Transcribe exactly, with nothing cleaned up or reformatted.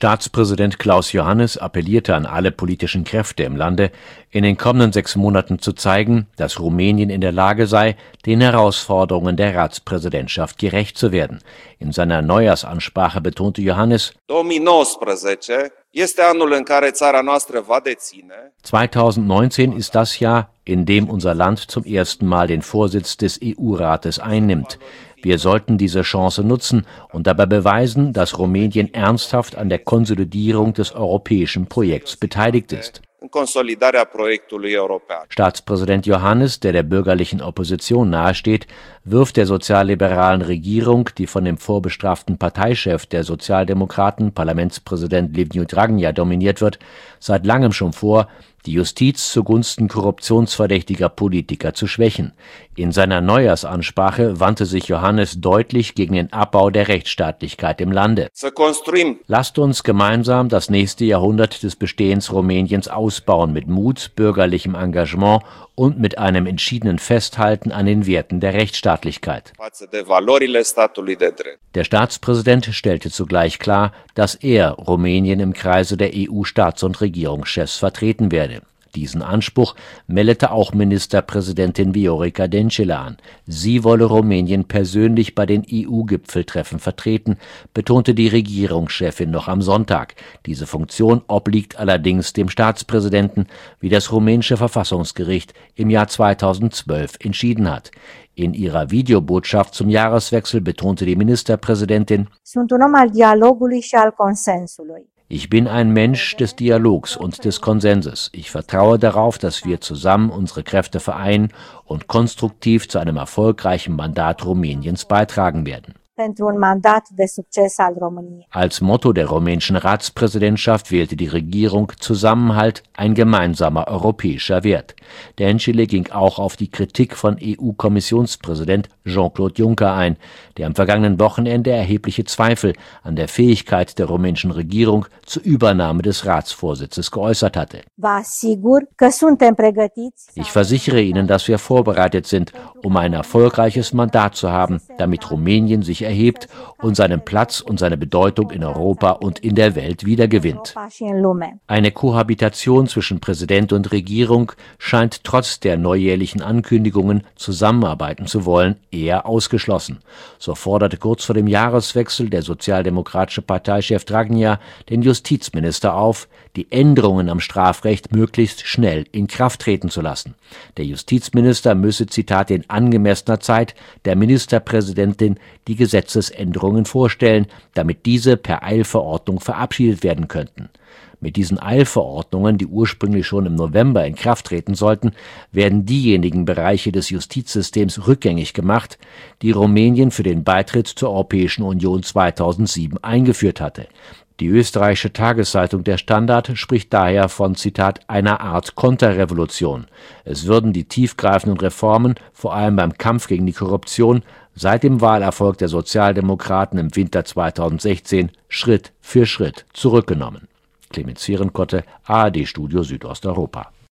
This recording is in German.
Staatspräsident Klaus Johannes appellierte an alle politischen Kräfte im Lande, in den kommenden sechs Monaten zu zeigen, dass Rumänien in der Lage sei, den Herausforderungen der Ratspräsidentschaft gerecht zu werden. In seiner Neujahrsansprache betonte Johannes: zweitausendneunzehn ist das Jahr, in dem unser Land zum ersten Mal den Vorsitz des E U-Rates einnimmt. Wir sollten diese Chance nutzen und dabei beweisen, dass Rumänien ernsthaft an der Konsolidierung des europäischen Projekts beteiligt ist. Staatspräsident Johannes, der der bürgerlichen Opposition nahesteht, wirft der sozialliberalen Regierung, die von dem vorbestraften Parteichef der Sozialdemokraten, Parlamentspräsident Liviu Dragnea, dominiert wird, seit langem schon vor, die Justiz zugunsten korruptionsverdächtiger Politiker zu schwächen. In seiner Neujahrsansprache wandte sich Johannes deutlich gegen den Abbau der Rechtsstaatlichkeit im Lande. Lasst uns gemeinsam das nächste Jahrhundert des Bestehens Rumäniens ausbauen mit Mut, bürgerlichem Engagement und mit einem entschiedenen Festhalten an den Werten der Rechtsstaatlichkeit. Der Staatspräsident stellte zugleich klar, dass er Rumänien im Kreise der E U-Staats- und Regierungschefs vertreten werde. Diesen Anspruch meldete auch Ministerpräsidentin Viorica Dăncilă an. Sie wolle Rumänien persönlich bei den E U-Gipfeltreffen vertreten, betonte die Regierungschefin noch am Sonntag. Diese Funktion obliegt allerdings dem Staatspräsidenten, wie das rumänische Verfassungsgericht im Jahr zweitausendzwölf entschieden hat. In ihrer Videobotschaft zum Jahreswechsel betonte die Ministerpräsidentin: Ich bin ein Mensch des Dialogs und des Konsenses. Ich vertraue darauf, dass wir zusammen unsere Kräfte vereinen und konstruktiv zu einem erfolgreichen Mandat Rumäniens beitragen werden. Als Motto der rumänischen Ratspräsidentschaft wählte die Regierung Zusammenhalt, ein gemeinsamer europäischer Wert. Dăncilă ging auch auf die Kritik von E U-Kommissionspräsident Jean-Claude Juncker ein, der am vergangenen Wochenende erhebliche Zweifel an der Fähigkeit der rumänischen Regierung zur Übernahme des Ratsvorsitzes geäußert hatte. Ich versichere Ihnen, dass wir vorbereitet sind, um ein erfolgreiches Mandat zu haben, damit Rumänien sich erhebt und seinen Platz und seine Bedeutung in Europa und in der Welt wiedergewinnt. Eine Kohabitation zwischen Präsident und Regierung scheint trotz der neujährlichen Ankündigungen, zusammenarbeiten zu wollen, eher ausgeschlossen. So forderte kurz vor dem Jahreswechsel der sozialdemokratische Parteichef Dragnea den Justizminister auf, die Änderungen am Strafrecht möglichst schnell in Kraft treten zu lassen. Der Justizminister müsse, Zitat, in angemessener Zeit der Ministerpräsidentin die Gesetzesänderungen vorstellen, damit diese per Eilverordnung verabschiedet werden könnten. Mit diesen Eilverordnungen, die ursprünglich schon im November in Kraft treten sollten, werden diejenigen Bereiche des Justizsystems rückgängig gemacht, die Rumänien für den Beitritt zur Europäischen Union zweitausendsieben eingeführt hatte. Die österreichische Tageszeitung Der Standard spricht daher von, Zitat, einer Art Konterrevolution. Es würden die tiefgreifenden Reformen, vor allem beim Kampf gegen die Korruption, seit dem Wahlerfolg der Sozialdemokraten im Winter zweitausendsechzehn Schritt für Schritt zurückgenommen. Clemens Fehrenkotte, A R D Studio Südosteuropa.